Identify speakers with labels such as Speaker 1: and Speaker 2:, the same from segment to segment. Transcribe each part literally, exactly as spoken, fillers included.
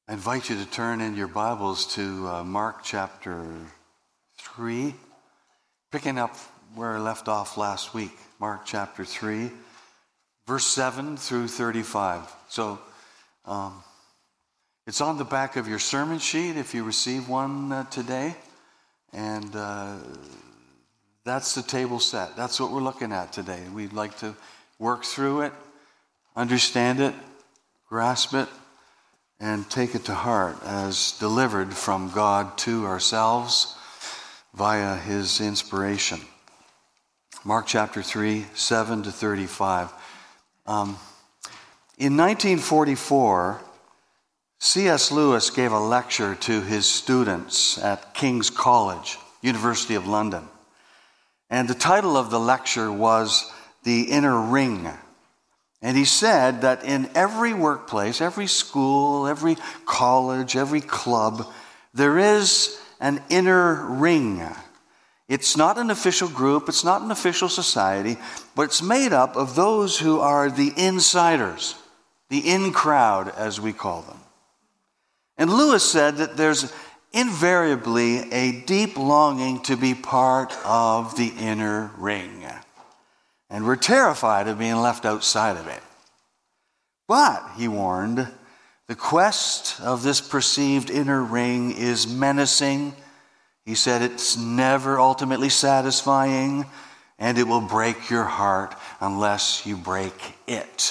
Speaker 1: I invite you to turn in your Bibles to uh, Mark chapter three, picking up where I left off last week. Mark chapter three, verse seven through thirty-five. So um, it's on the back of your sermon sheet if you receive one uh, today. And uh, that's the table set. That's what we're looking at today. We'd like to work through it, understand it, grasp it, and take it to heart as delivered from God to ourselves via His inspiration. Mark chapter three, seven to thirty-five. Um, in nineteen forty-four, C S Lewis gave a lecture to his students at King's College, University of London. And the title of the lecture was The Inner Ring. And he said that in every workplace, every school, every college, every club, there is an inner ring. It's not an official group, it's not an official society, but it's made up of those who are the insiders, the in crowd, as we call them. And Lewis said that there's invariably a deep longing to be part of the inner ring. And we're terrified of being left outside of it. But, he warned, the quest of this perceived inner ring is menacing. He said it's never ultimately satisfying, and it will break your heart unless you break it.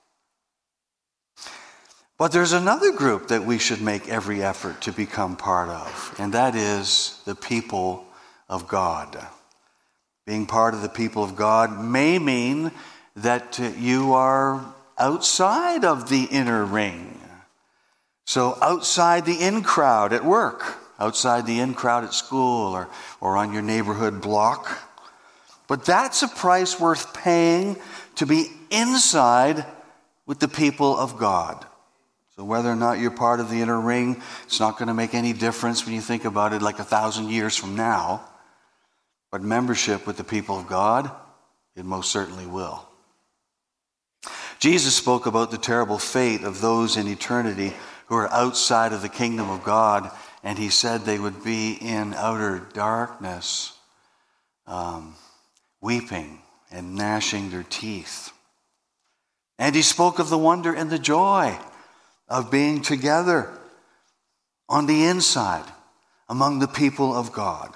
Speaker 1: But there's another group that we should make every effort to become part of, and that is the people of God. Being part of the people of God may mean that you are outside of the inner ring. So outside the in crowd at work, outside the in crowd at school, or, or on your neighborhood block. But that's a price worth paying to be inside with the people of God. So whether or not you're part of the inner ring, it's not going to make any difference when you think about it like a thousand years from now. But membership with the people of God, it most certainly will. Jesus spoke about the terrible fate of those in eternity who are outside of the kingdom of God, and he said they would be in outer darkness, um, weeping and gnashing their teeth. And he spoke of the wonder and the joy of being together on the inside among the people of God.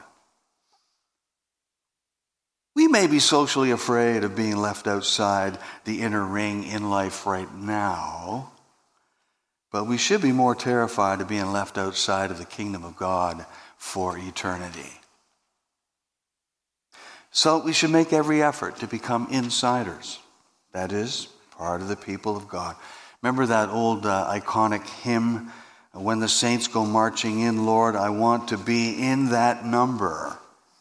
Speaker 1: We may be socially afraid of being left outside the inner ring in life right now, but we should be more terrified of being left outside of the kingdom of God for eternity. So we should make every effort to become insiders. That is, part of the people of God. Remember that old uh, iconic hymn, when the saints go marching in, Lord, I want to be in that number.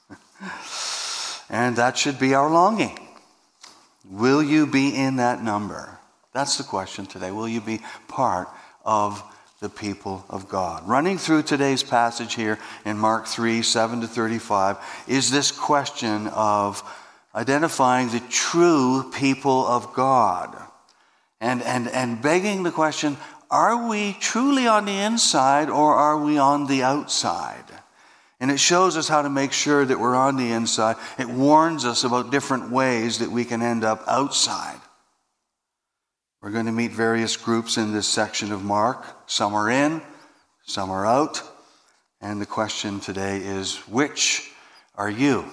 Speaker 1: And that should be our longing. Will you be in that number? That's the question today. Will you be part of the people of God? Running through today's passage here in Mark three, seven to thirty-five, is this question of identifying the true people of God. And, and, and begging the question, are we truly on the inside or are we on the outside? And it shows us how to make sure that we're on the inside. It warns us about different ways that we can end up outside. We're going to meet various groups in this section of Mark. Some are in, some are out. And the question today is, which are you?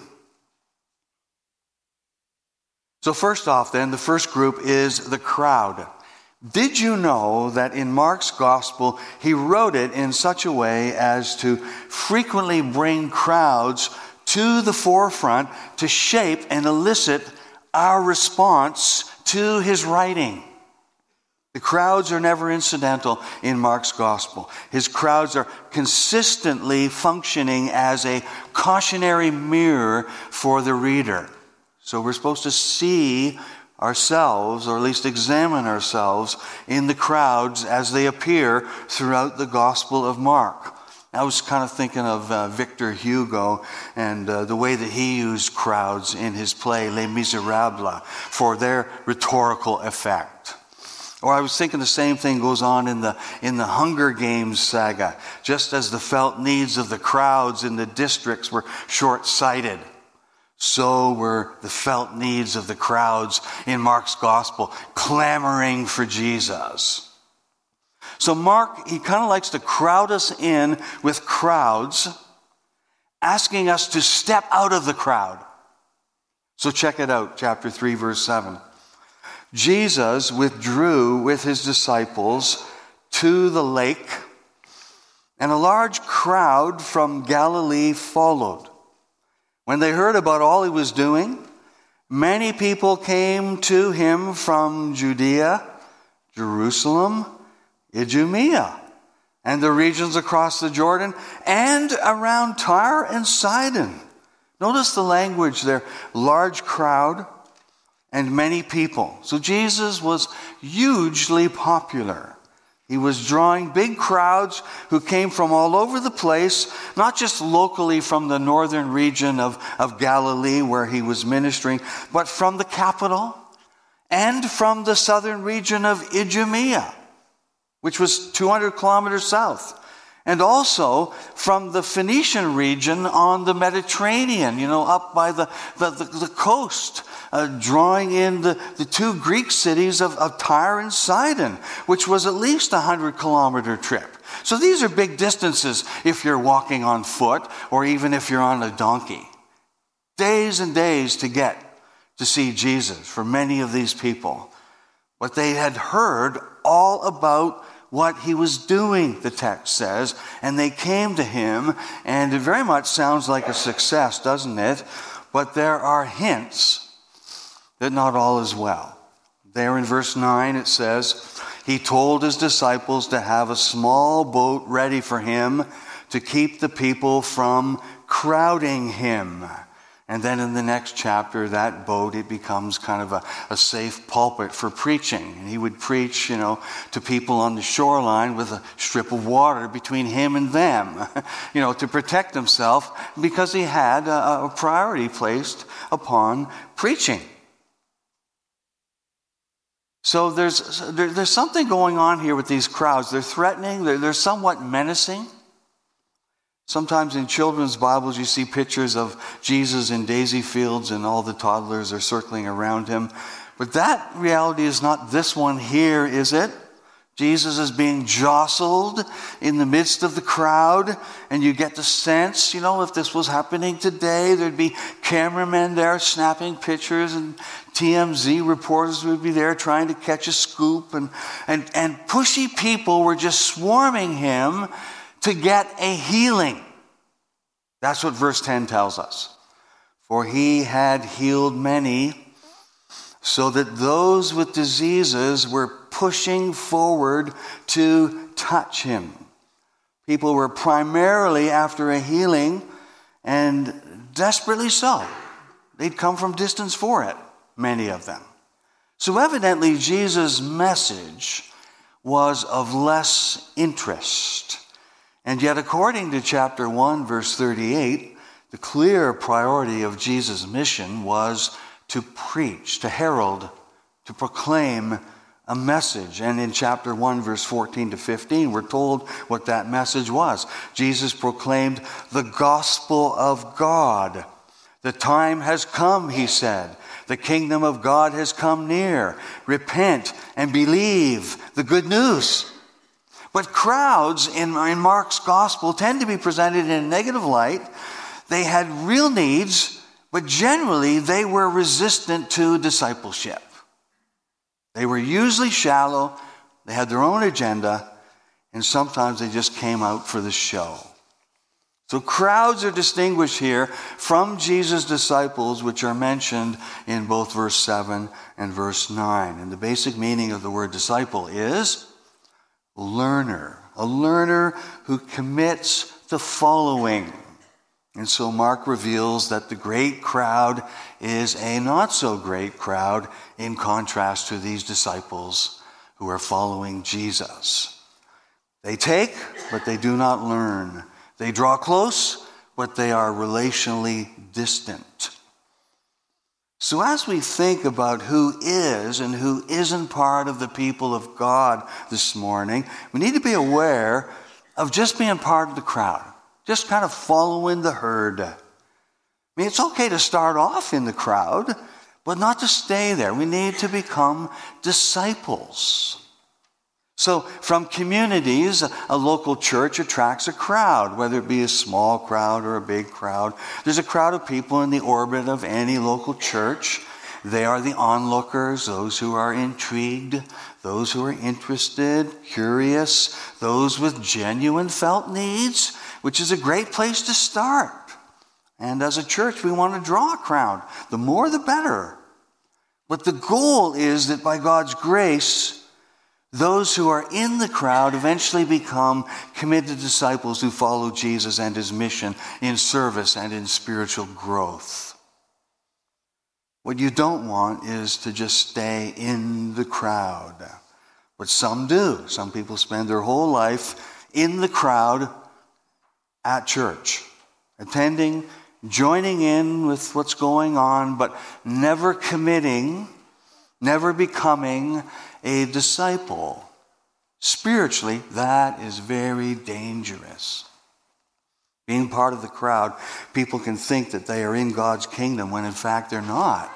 Speaker 1: So first off then, the first group is the crowd. Did you know that in Mark's gospel, he wrote it in such a way as to frequently bring crowds to the forefront to shape and elicit our response to his writing? The crowds are never incidental in Mark's gospel. His crowds are consistently functioning as a cautionary mirror for the reader. So we're supposed to see ourselves, or at least examine ourselves, in the crowds as they appear throughout the Gospel of Mark. I was kind of thinking of uh, Victor Hugo and uh, the way that he used crowds in his play Les Miserables for their rhetorical effect. Or I was thinking the same thing goes on in the, in the Hunger Games saga. Just as the felt needs of the crowds in the districts were short-sighted, so were the felt needs of the crowds in Mark's gospel, clamoring for Jesus. So Mark, he kind of likes to crowd us in with crowds, asking us to step out of the crowd. So check it out, chapter three, verse seven. Jesus withdrew with his disciples to the lake, and a large crowd from Galilee followed. When they heard about all he was doing, many people came to him from Judea, Jerusalem, Idumea, and the regions across the Jordan, and around Tyre and Sidon. Notice the language there, large crowd and many people. So Jesus was hugely popular. He was drawing big crowds who came from all over the place, not just locally from the northern region of, of Galilee where he was ministering, but from the capital and from the southern region of Idumea, which was two hundred kilometers south. And also from the Phoenician region on the Mediterranean, you know, up by the, the, the, the coast, uh, drawing in the, the two Greek cities of, of Tyre and Sidon, which was at least a one hundred kilometer trip. So these are big distances if you're walking on foot or even if you're on a donkey. Days and days to get to see Jesus for many of these people. But they had heard all about what he was doing, the text says, and they came to him, and it very much sounds like a success, doesn't it? But there are hints that not all is well. There in verse nine it says, he told his disciples to have a small boat ready for him to keep the people from crowding him. And then in the next chapter, that boat, it becomes kind of a, a safe pulpit for preaching. And he would preach, you know, to people on the shoreline with a strip of water between him and them, you know, to protect himself because he had a, a priority placed upon preaching. So there's, there, there's something going on here with these crowds. They're threatening, they're, they're somewhat menacing. Sometimes in children's Bibles you see pictures of Jesus in daisy fields and all the toddlers are circling around him. But that reality is not this one here, is it? Jesus is being jostled in the midst of the crowd, and you get the sense, you know, if this was happening today, there'd be cameramen there snapping pictures, and T M Z reporters would be there trying to catch a scoop, and, and, and pushy people were just swarming him to get a healing. That's what verse ten tells us. For he had healed many, so that those with diseases were pushing forward to touch him. People were primarily after a healing, and desperately so. They'd come from distance for it, many of them. So evidently Jesus' message was of less interest. And yet, according to chapter one, verse thirty-eight, the clear priority of Jesus' mission was to preach, to herald, to proclaim a message. And in chapter one, verse fourteen to fifteen, we're told what that message was. Jesus proclaimed the gospel of God. The time has come, he said. The kingdom of God has come near. Repent and believe the good news. But crowds in, in Mark's gospel tend to be presented in a negative light. They had real needs, but generally they were resistant to discipleship. They were usually shallow, they had their own agenda, and sometimes they just came out for the show. So crowds are distinguished here from Jesus' disciples, which are mentioned in both verse seven and verse nine. And the basic meaning of the word disciple is learner, a learner who commits to following. And so Mark reveals that the great crowd is a not so great crowd in contrast to these disciples who are following Jesus. They take, but they do not learn. They draw close, but they are relationally distant. So as we think about who is and who isn't part of the people of God this morning, we need to be aware of just being part of the crowd, just kind of following the herd. I mean, it's okay to start off in the crowd, but not to stay there. We need to become disciples. So from communities, a local church attracts a crowd, whether it be a small crowd or a big crowd. There's a crowd of people in the orbit of any local church. They are the onlookers, those who are intrigued, those who are interested, curious, those with genuine felt needs, which is a great place to start. And as a church, we want to draw a crowd. The more, the better. But the goal is that by God's grace, those who are in the crowd eventually become committed disciples who follow Jesus and his mission in service and in spiritual growth. What you don't want is to just stay in the crowd. But some do. Some people spend their whole life in the crowd at church, attending, joining in with what's going on, but never committing, never becoming a disciple. Spiritually, that is very dangerous. Being part of the crowd, people can think that they are in God's kingdom when in fact they're not.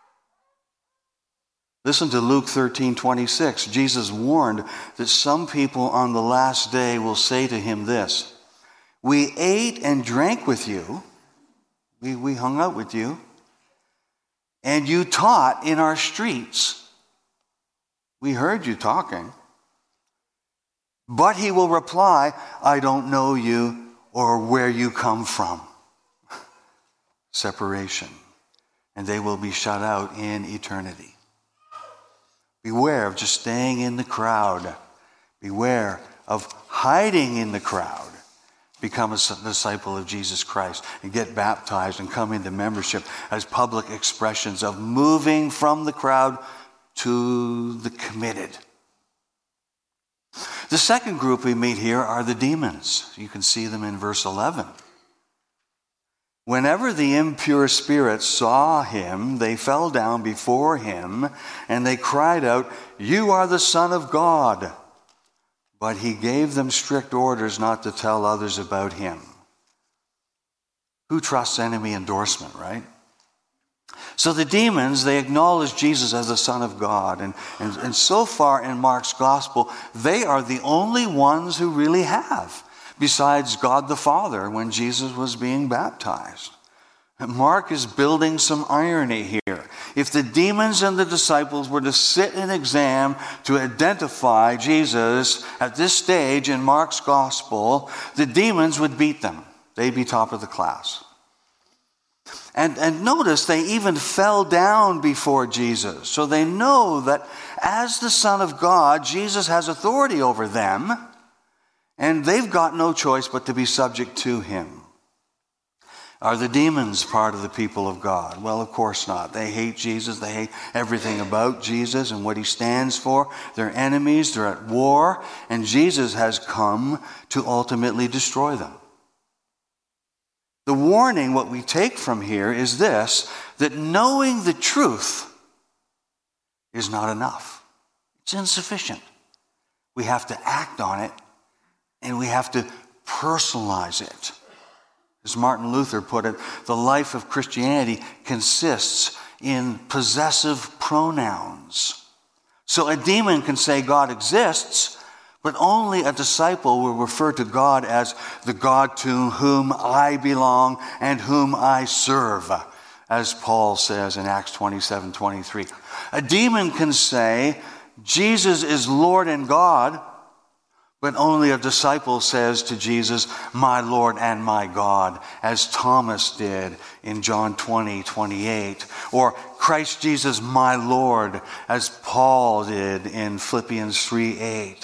Speaker 1: Listen to Luke thirteen twenty-six. Jesus warned that some people on the last day will say to him this: "We ate and drank with you, we, we hung out with you, and you taught in our streets. We heard you talking." But he will reply, "I don't know you or where you come from." Separation. And they will be shut out in eternity. Beware of just staying in the crowd. Beware of hiding in the crowd. Become a disciple of Jesus Christ and get baptized and come into membership as public expressions of moving from the crowd to the committed. The second group we meet here are the demons. You can see them in verse eleven. Whenever the impure spirits saw him, they fell down before him, and they cried out, "You are the Son of God." But he gave them strict orders not to tell others about him. Who trusts enemy endorsement, right? So the demons, they acknowledge Jesus as the Son of God. And, and, and so far in Mark's gospel, they are the only ones who really have, besides God the Father when Jesus was being baptized. And Mark is building some irony here. If the demons and the disciples were to sit an exam to identify Jesus at this stage in Mark's gospel, the demons would beat them. They'd be top of the class. And, and notice they even fell down before Jesus. So they know that as the Son of God, Jesus has authority over them, and they've got no choice but to be subject to him. Are the demons part of the people of God? Well, of course not. They hate Jesus. They hate everything about Jesus and what he stands for. They're enemies. They're at war. And Jesus has come to ultimately destroy them. The warning, what we take from here is this, that knowing the truth is not enough. It's insufficient. We have to act on it, and we have to personalize it. As Martin Luther put it, the life of Christianity consists in possessive pronouns. So a demon can say God exists, but only a disciple will refer to God as the God to whom I belong and whom I serve, as Paul says in Acts twenty-seven twenty-three. A demon can say Jesus is Lord and God, but only a disciple says to Jesus, my Lord and my God, as Thomas did in John twenty twenty-eight, or Christ Jesus my Lord, as Paul did in Philippians three eight.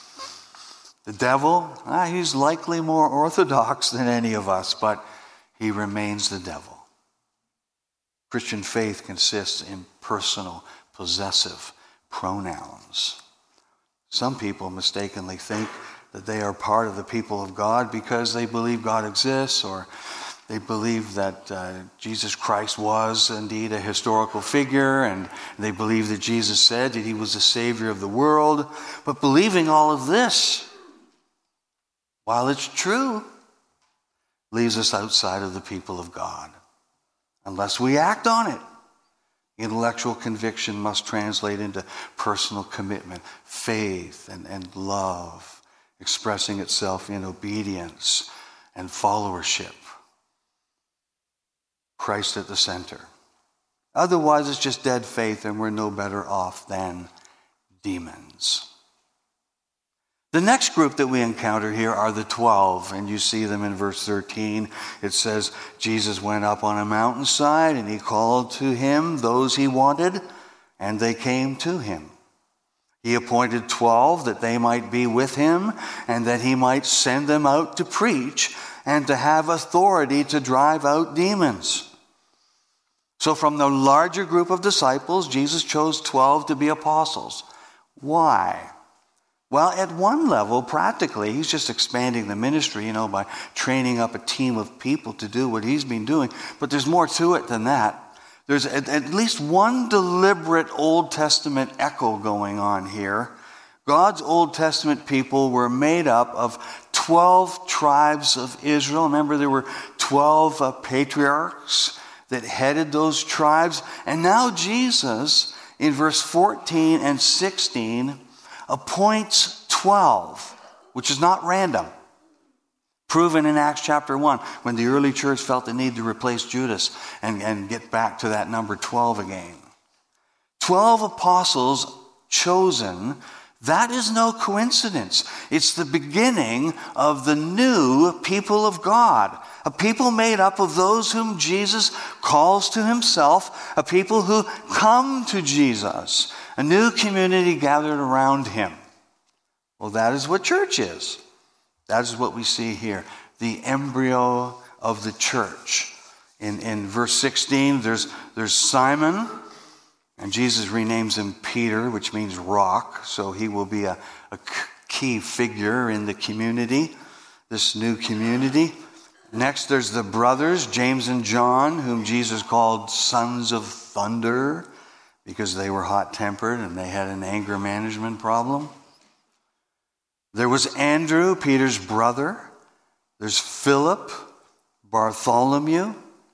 Speaker 1: The devil, ah, he's likely more orthodox than any of us, but he remains the devil. Christian faith consists in personal, possessive pronouns. Some people mistakenly think that they are part of the people of God because they believe God exists, or They believed that uh, Jesus Christ was indeed a historical figure, and they believed that Jesus said that he was the Savior of the world. But believing all of this, while it's true, leaves us outside of the people of God. Unless we act on it, intellectual conviction must translate into personal commitment, faith, and, and love, expressing itself in obedience and followership. Christ at the center. Otherwise, it's just dead faith, and we're no better off than demons. The next group that we encounter here are the twelve, and you see them in verse thirteen. It says, Jesus went up on a mountainside, and he called to him those he wanted, and they came to him. He appointed twelve that they might be with him, and that he might send them out to preach and to have authority to drive out demons. So from the larger group of disciples, Jesus chose twelve to be apostles. Why? Well, at one level, practically, he's just expanding the ministry, you know, by training up a team of people to do what he's been doing. But there's more to it than that. There's at, at least one deliberate Old Testament echo going on here. God's Old Testament people were made up of twelve tribes of Israel. Remember, there were twelve uh, patriarchs that headed those tribes. And now Jesus, in verse fourteen and sixteen, appoints twelve, which is not random. Proven in Acts chapter one, when the early church felt the need to replace Judas and, and get back to that number twelve again. twelve apostles chosen. That is no coincidence. It's the beginning of the new people of God. A people made up of those whom Jesus calls to himself. A people who come to Jesus. A new community gathered around him. Well, that is what church is. That is what we see here. The embryo of the church. In, in verse sixteen, there's, there's Simon. And Jesus renames him Peter, which means rock. So he will be a, a key figure in the community, this new community. Next, there's the brothers, James and John, whom Jesus called sons of thunder because they were hot-tempered and they had an anger management problem. There was Andrew, Peter's brother. There's Philip, Bartholomew,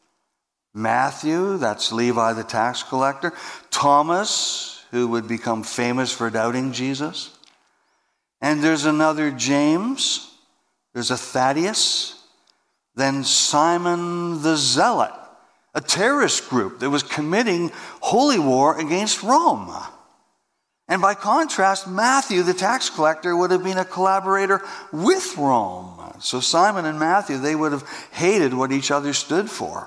Speaker 1: Matthew, that's Levi the tax collector. Thomas, who would become famous for doubting Jesus. And there's another James. There's a Thaddeus. Then Simon the Zealot, a terrorist group that was committing holy war against Rome. And by contrast, Matthew, the tax collector, would have been a collaborator with Rome. So Simon and Matthew, they would have hated what each other stood for.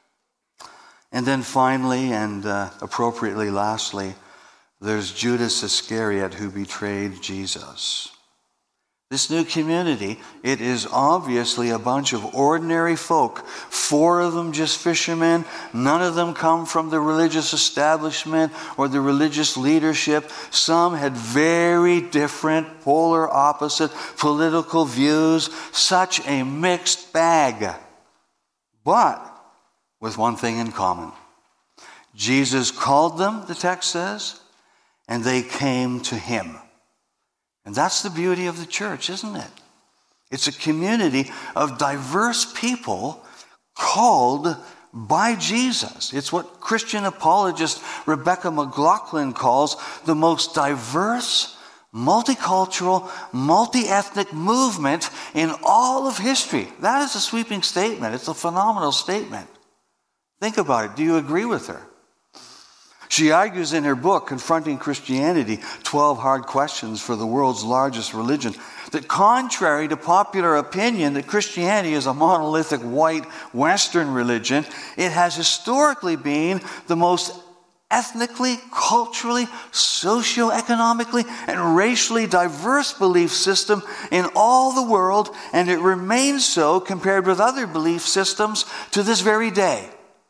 Speaker 1: And then finally, and uh, appropriately lastly, there's Judas Iscariot who betrayed Jesus. This new community, it is obviously a bunch of ordinary folk. Four of them just fishermen. None of them come from the religious establishment or the religious leadership. Some had very different, polar opposite political views. Such a mixed bag. But with one thing in common. Jesus called them, the text says, and they came to him. And that's the beauty of the church, isn't it? It's a community of diverse people called by Jesus. It's what Christian apologist Rebecca McLaughlin calls the most diverse, multicultural, multi-ethnic movement in all of history. That is a sweeping statement. It's a phenomenal statement. Think about it. Do you agree with her? She argues in her book, Confronting Christianity, twelve Hard Questions for the World's Largest Religion, that contrary to popular opinion that Christianity is a monolithic white Western religion, it has historically been the most ethnically, culturally, socioeconomically, and racially diverse belief system in all the world, and it remains so compared with other belief systems to this very day.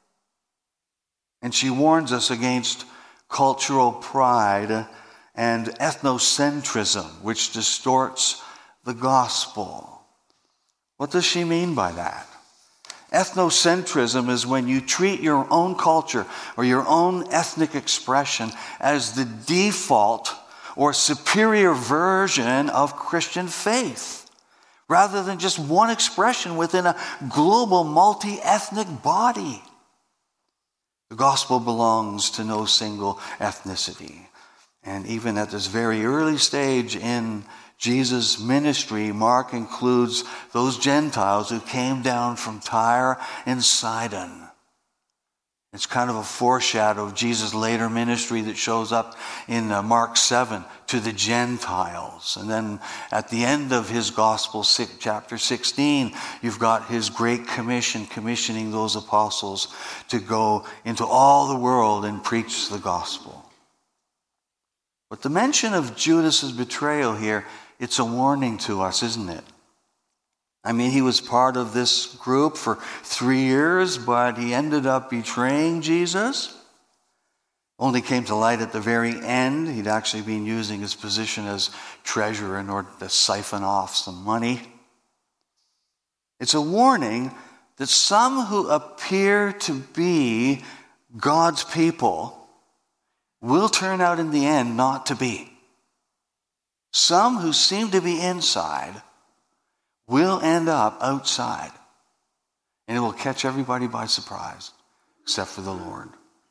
Speaker 1: And she warns us against cultural pride and ethnocentrism, which distorts the gospel. What does she mean by that? Ethnocentrism is when you treat your own culture or your own ethnic expression as the default or superior version of Christian faith, rather than just one expression within a global multi-ethnic body. The gospel belongs to no single ethnicity. And even at this very early stage in Jesus' ministry, Mark includes those Gentiles who came down from Tyre and Sidon. It's kind of a foreshadow of Jesus' later ministry that shows up in uh, Mark seven to the Gentiles. And then at the end of his gospel, chapter sixteen, you've got his great commission, commissioning those apostles to go into all the world and preach the gospel. But the mention of Judas's betrayal here, it's a warning to us, isn't it? I mean, he was part of this group for three years, but he ended up betraying Jesus. Only came to light at the very end. He'd actually been using his position as treasurer in order to siphon off some money. It's a warning that some who appear to be God's people will turn out in the end not to be. Some who seem to be inside will end up outside. And it will catch everybody by surprise, except for the Lord.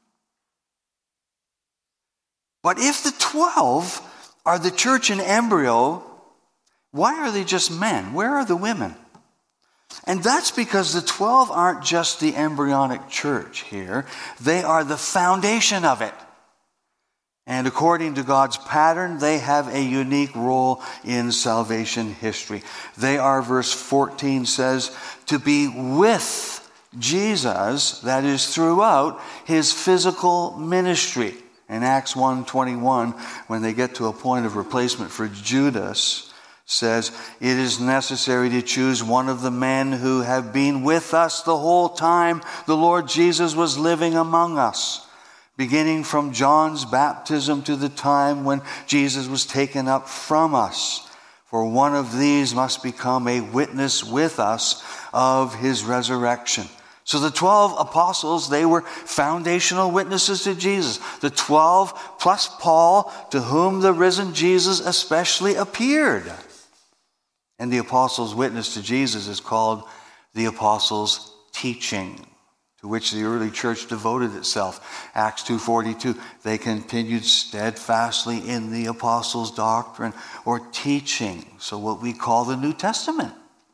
Speaker 1: But if the twelve are the church in embryo, why are they just men? Where are the women? And that's because the twelve aren't just the embryonic church here. They are the foundation of it. And according to God's pattern, they have a unique role in salvation history. They are, verse fourteen says, to be with Jesus, that is, throughout his physical ministry. In Acts one twenty-one, when they get to a point of replacement for Judas, says, it is necessary to choose one of the men who have been with us the whole time the Lord Jesus was living among us, beginning from John's baptism to the time when Jesus was taken up from us. For one of these must become a witness with us of his resurrection. So the twelve apostles, they were foundational witnesses to Jesus. The twelve plus Paul, to whom the risen Jesus especially appeared. And the apostles' witness to Jesus is called the apostles' teaching, to which the early church devoted itself. Acts two forty-two, they continued steadfastly in the apostles' doctrine or teaching. So what we call the New Testament.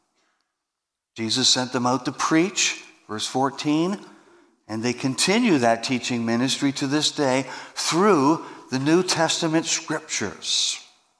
Speaker 1: Jesus sent them out to preach, verse fourteen, and they continue that teaching ministry to this day through the New Testament scriptures.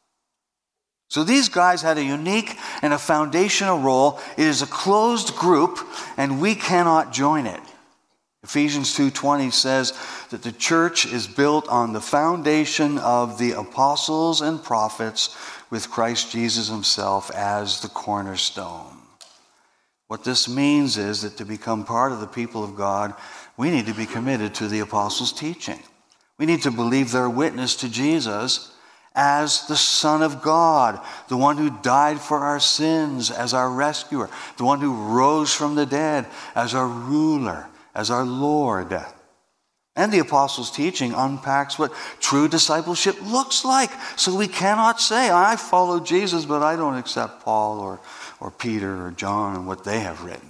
Speaker 1: So these guys had a unique and a foundational role. It is a closed group, and we cannot join it. Ephesians two twenty says that the church is built on the foundation of the apostles and prophets, with Christ Jesus himself as the cornerstone. What this means is that to become part of the people of God, we need to be committed to the apostles' teaching. We need to believe their witness to Jesus as the Son of God, the one who died for our sins as our rescuer, the one who rose from the dead as our ruler, as our Lord. And the apostles' teaching unpacks what true discipleship looks like. So we cannot say, I follow Jesus, but I don't accept Paul or, or Peter or John and what they have written.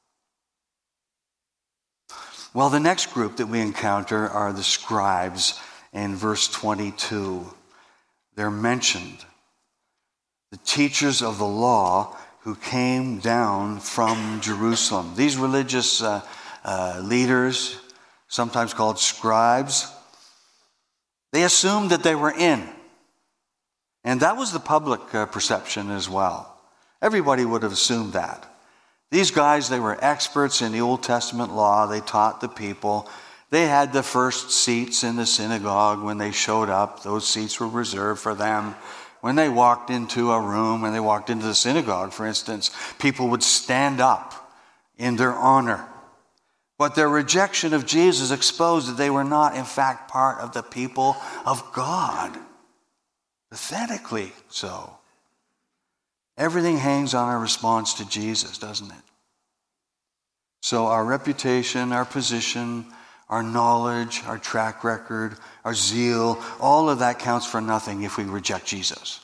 Speaker 1: Well, the next group that we encounter are the scribes in verse twenty-two. They're mentioned. The teachers of the law who came down from Jerusalem. These religious uh, uh, leaders, sometimes called scribes, they assumed that they were in. And that was the public uh, perception as well. Everybody would have assumed that. These guys, they were experts in the Old Testament law. They taught the people. They had the first seats in the synagogue when they showed up. Those seats were reserved for them. When they walked into a room, and they walked into the synagogue, for instance, people would stand up in their honor. But their rejection of Jesus exposed that they were not, in fact, part of the people of God. Pathetically so. Everything hangs on our response to Jesus, doesn't it? So our reputation, our position, our knowledge, our track record, our zeal, all of that counts for nothing if we reject Jesus.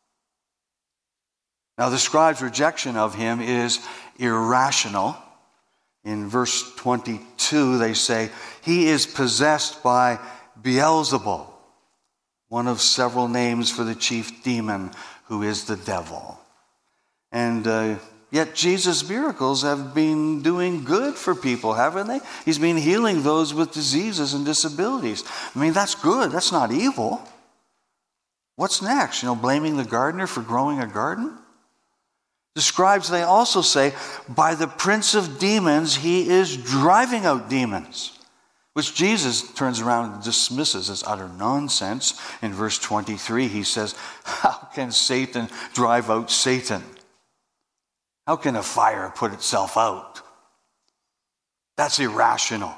Speaker 1: Now, the scribes' rejection of him is irrational. In verse twenty-two, they say, he is possessed by Beelzebul, one of several names for the chief demon, who is the devil. And uh, yet Jesus' miracles have been doing good for people, haven't they? He's been healing those with diseases and disabilities. I mean, that's good. That's not evil. What's next? You know, blaming the gardener for growing a garden? The scribes, they also say, by the prince of demons, he is driving out demons, which Jesus turns around and dismisses as utter nonsense. In verse twenty-three, he says, how can Satan drive out Satan? How can a fire put itself out? That's irrational.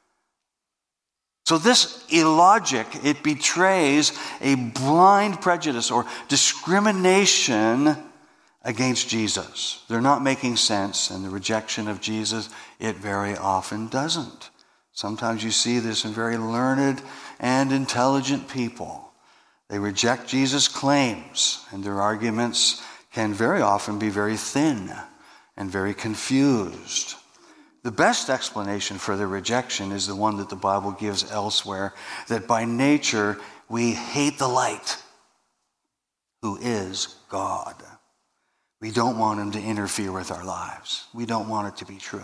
Speaker 1: So this illogic, it betrays a blind prejudice or discrimination against Jesus. They're not making sense, and the rejection of Jesus, it very often doesn't. Sometimes you see this in very learned and intelligent people. They reject Jesus' claims, and their arguments can very often be very thin and very confused. The best explanation for their rejection is the one that the Bible gives elsewhere, that by nature we hate the light, who is God. We don't want him to interfere with our lives. We don't want it to be true.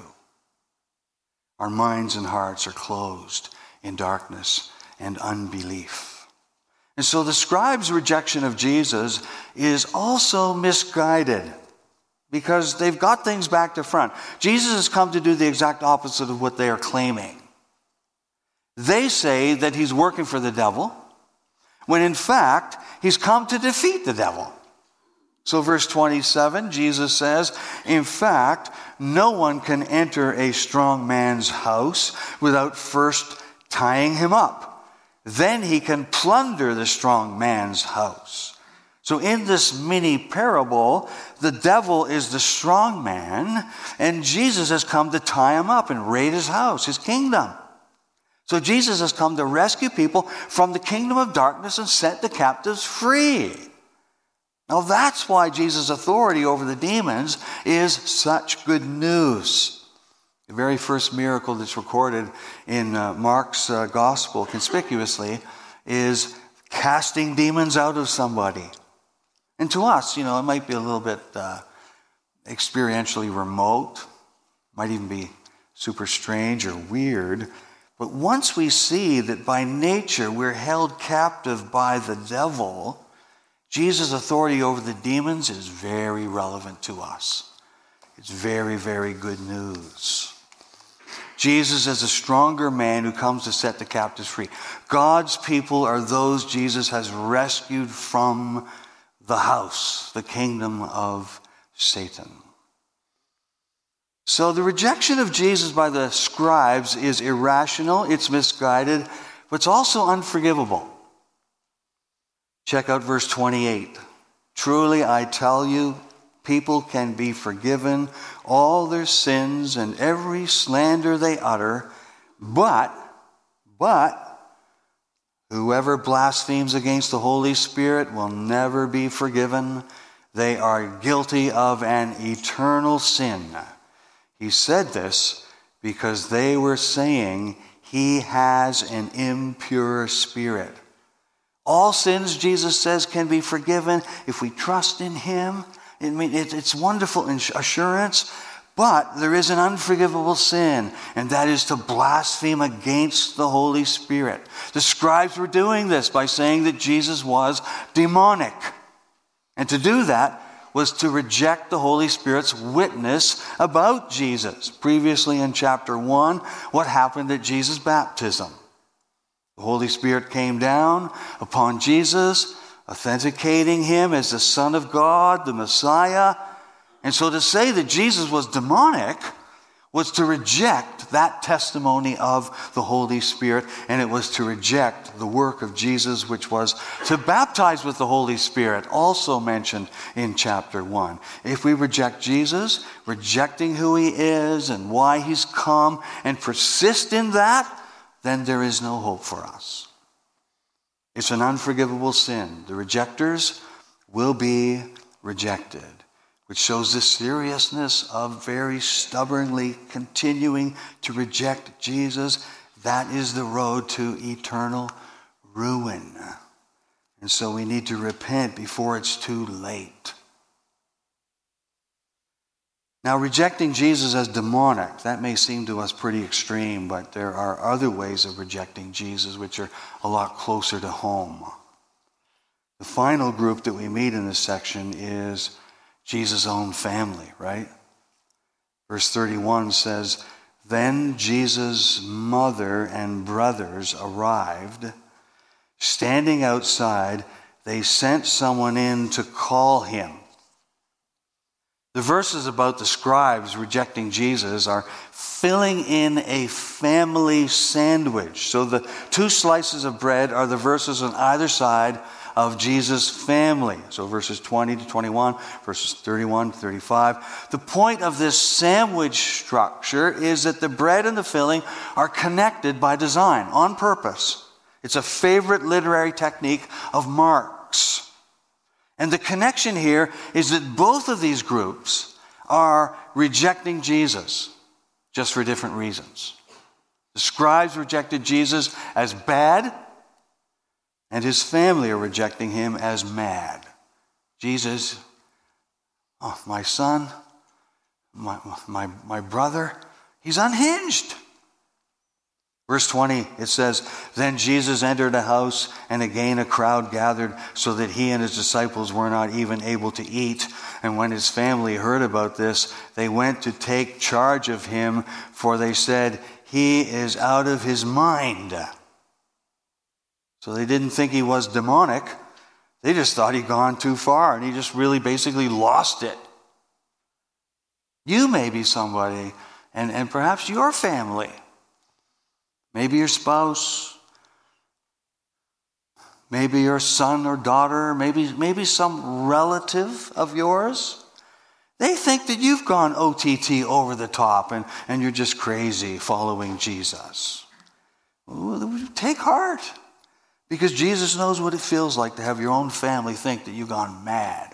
Speaker 1: Our minds and hearts are closed in darkness and unbelief. And so the scribes' rejection of Jesus is also misguided because they've got things back to front. Jesus has come to do the exact opposite of what they are claiming. They say that he's working for the devil, when in fact, he's come to defeat the devil. So verse twenty-seven, Jesus says, in fact, no one can enter a strong man's house without first tying him up. Then he can plunder the strong man's house. So in this mini parable, the devil is the strong man, and Jesus has come to tie him up and raid his house, his kingdom. So Jesus has come to rescue people from the kingdom of darkness and set the captives free. Now that's why Jesus' authority over the demons is such good news. The very first miracle that's recorded in uh, Mark's uh, gospel conspicuously is casting demons out of somebody. And to us, you know, it might be a little bit uh, experientially remote, might even be super strange or weird. But once we see that by nature we're held captive by the devil, Jesus' authority over the demons is very relevant to us. It's very, very good news. Jesus is a stronger man who comes to set the captives free. God's people are those Jesus has rescued from the house, the kingdom of Satan. So the rejection of Jesus by the scribes is irrational, it's misguided, but it's also unforgivable. Check out verse twenty-eight. Truly I tell you, people can be forgiven all their sins and every slander they utter, but, but, whoever blasphemes against the Holy Spirit will never be forgiven. They are guilty of an eternal sin. He said this because they were saying he has an impure spirit. All sins, Jesus says, can be forgiven if we trust in him. I mean, it's wonderful assurance, but there is an unforgivable sin, and that is to blaspheme against the Holy Spirit. The scribes were doing this by saying that Jesus was demonic. And to do that was to reject the Holy Spirit's witness about Jesus. Previously in chapter one, what happened at Jesus' baptism? The Holy Spirit came down upon Jesus, authenticating him as the Son of God, the Messiah. And so to say that Jesus was demonic was to reject that testimony of the Holy Spirit, and it was to reject the work of Jesus, which was to baptize with the Holy Spirit, also mentioned in chapter one. If we reject Jesus, rejecting who he is and why he's come, and persist in that, then there is no hope for us. It's an unforgivable sin. The rejectors will be rejected, which shows the seriousness of very stubbornly continuing to reject Jesus. That is the road to eternal ruin. And so we need to repent before it's too late. Now, rejecting Jesus as demonic, that may seem to us pretty extreme, but there are other ways of rejecting Jesus which are a lot closer to home. The final group that we meet in this section is Jesus' own family, right? Verse thirty-one says, "Then Jesus' mother and brothers arrived. Standing outside, they sent someone in to call him." The verses about the scribes rejecting Jesus are filling in a family sandwich. So the two slices of bread are the verses on either side of Jesus' family. So verses twenty to twenty-one, verses thirty-one to thirty-five. The point of this sandwich structure is that the bread and the filling are connected by design, on purpose. It's a favorite literary technique of Mark's. And the connection here is that both of these groups are rejecting Jesus, just for different reasons. The scribes rejected Jesus as bad, and his family are rejecting him as mad. Jesus, oh, my son, my, my, my brother, he's unhinged. Verse twenty, it says, "Then Jesus entered a house, and again a crowd gathered, so that he and his disciples were not even able to eat. And when his family heard about this, they went to take charge of him, for they said, 'He is out of his mind.'" So they didn't think he was demonic. They just thought he'd gone too far, and he just really basically lost it. You may be somebody, and, and perhaps your family, maybe your spouse, maybe your son or daughter, maybe, maybe some relative of yours. They think that you've gone O T T, over the top, and, and you're just crazy following Jesus. Take heart, because Jesus knows what it feels like to have your own family think that you've gone mad.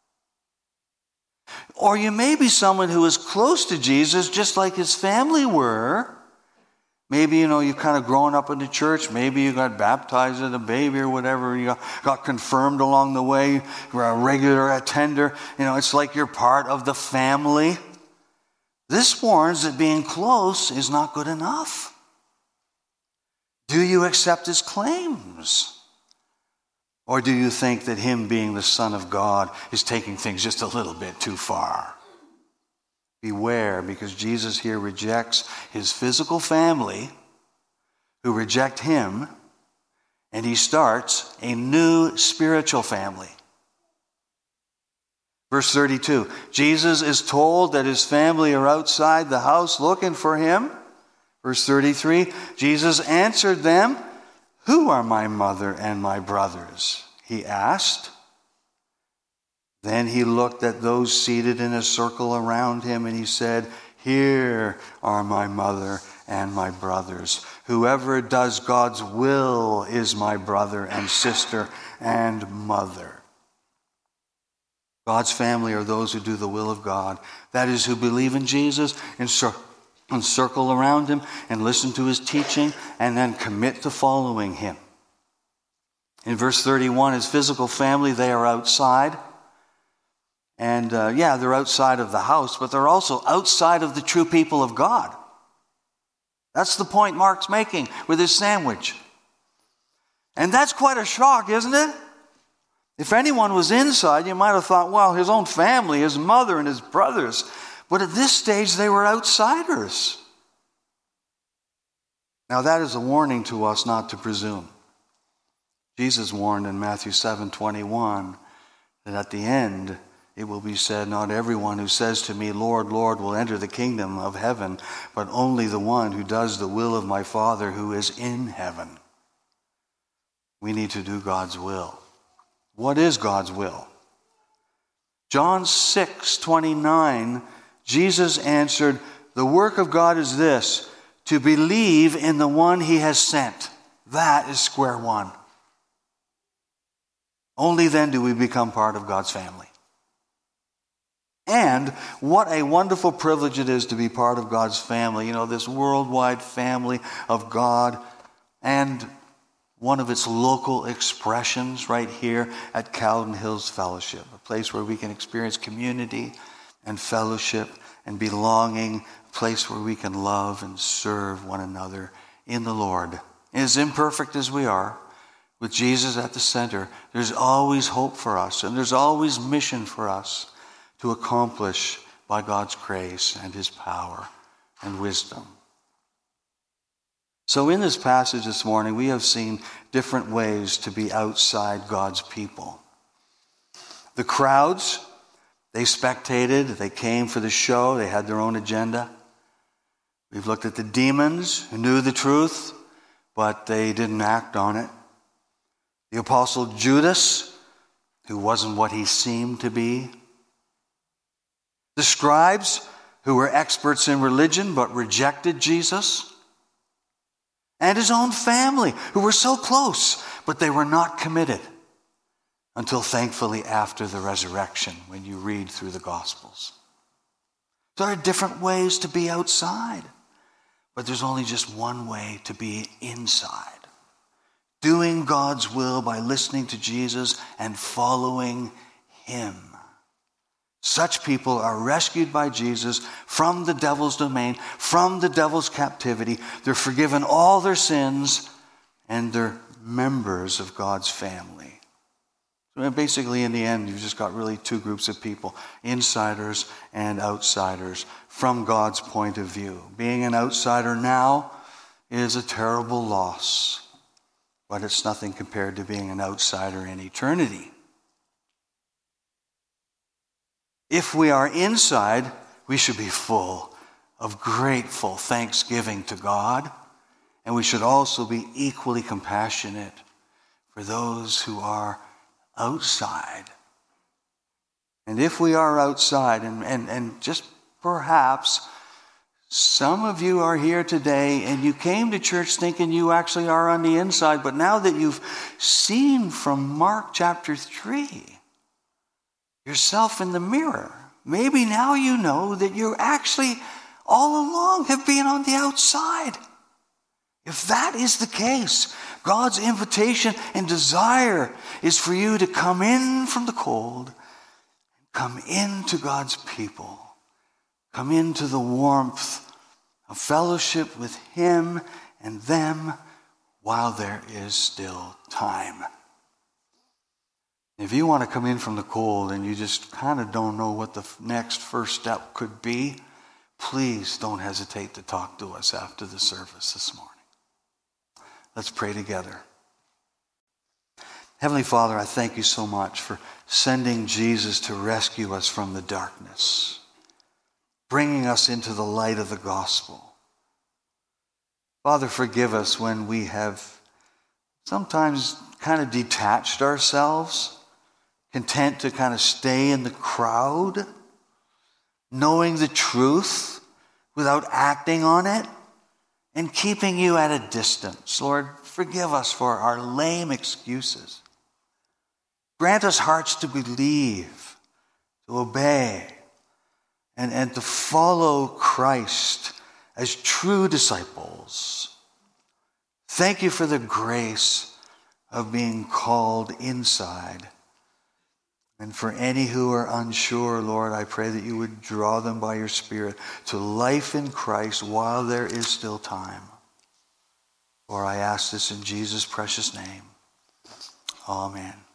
Speaker 1: Or you may be someone who is close to Jesus, just like his family were. Maybe, you know, you've kind of grown up in the church. Maybe you got baptized as a baby or whatever. You got, got confirmed along the way. You're a regular attender. You know, it's like you're part of the family. This warns that being close is not good enough. Do you accept his claims? Or do you think that him being the Son of God is taking things just a little bit too far? Beware, because Jesus here rejects his physical family who reject him, and he starts a new spiritual family. Verse thirty-two, Jesus is told that his family are outside the house looking for him. Verse thirty-three, Jesus answered them, "Who are my mother and my brothers?" he asked. Then he looked at those seated in a circle around him, and he said, "Here are my mother and my brothers. Whoever does God's will is my brother and sister and mother." God's family are those who do the will of God. That is, who believe in Jesus and circle around him and listen to his teaching and then commit to following him. In verse thirty-one, his physical family, they are outside. And uh, yeah, they're outside of the house, but they're also outside of the true people of God. That's the point Mark's making with his sandwich. And that's quite a shock, isn't it? If anyone was inside, you might have thought, well, his own family, his mother and his brothers. But at this stage, they were outsiders. Now that is a warning to us not to presume. Jesus warned in Matthew seven twenty-one that at the end, it will be said, not everyone who says to me, Lord, Lord, will enter the kingdom of heaven, but only the one who does the will of my Father who is in heaven. We need to do God's will. What is God's will? John six twenty-nine, Jesus answered, the work of God is this, to believe in the one he has sent. That is square one. Only then do we become part of God's family. And what a wonderful privilege it is to be part of God's family. You know, this worldwide family of God, and one of its local expressions right here at Calvin Hills Fellowship, a place where we can experience community and fellowship and belonging, a place where we can love and serve one another in the Lord. As imperfect as we are, with Jesus at the center, there's always hope for us, and there's always mission for us to accomplish by God's grace and his power and wisdom. So in this passage this morning, we have seen different ways to be outside God's people. The crowds, they spectated, they came for the show, they had their own agenda. We've looked at the demons who knew the truth, but they didn't act on it. The apostle Judas, who wasn't what he seemed to be. The scribes, who were experts in religion but rejected Jesus. And his own family, who were so close, but they were not committed until thankfully after the resurrection, when you read through the Gospels. There are different ways to be outside, but there's only just one way to be inside. Doing God's will by listening to Jesus and following him. Such people are rescued by Jesus from the devil's domain, from the devil's captivity. They're forgiven all their sins, and they're members of God's family. So basically, in the end, you've just got really two groups of people, insiders and outsiders, from God's point of view. Being an outsider now is a terrible loss, but it's nothing compared to being an outsider in eternity. If we are inside, we should be full of grateful thanksgiving to God, and we should also be equally compassionate for those who are outside. And if we are outside, and, and, and just perhaps some of you are here today and you came to church thinking you actually are on the inside, but now that you've seen from Mark chapter three, yourself in the mirror, maybe now you know that you actually all along have been on the outside. If that is the case, God's invitation and desire is for you to come in from the cold, come into God's people, come into the warmth of fellowship with him and them while there is still time. If you want to come in from the cold and you just kind of don't know what the next first step could be, please don't hesitate to talk to us after the service this morning. Let's pray together. Heavenly Father, I thank you so much for sending Jesus to rescue us from the darkness, bringing us into the light of the gospel. Father, forgive us when we have sometimes kind of detached ourselves, content to kind of stay in the crowd, knowing the truth without acting on it, and keeping you at a distance. Lord, forgive us for our lame excuses. Grant us hearts to believe, to obey, and, and to follow Christ as true disciples. Thank you for the grace of being called inside. And for any who are unsure, Lord, I pray that you would draw them by your Spirit to life in Christ while there is still time. For I ask this in Jesus' precious name. Amen.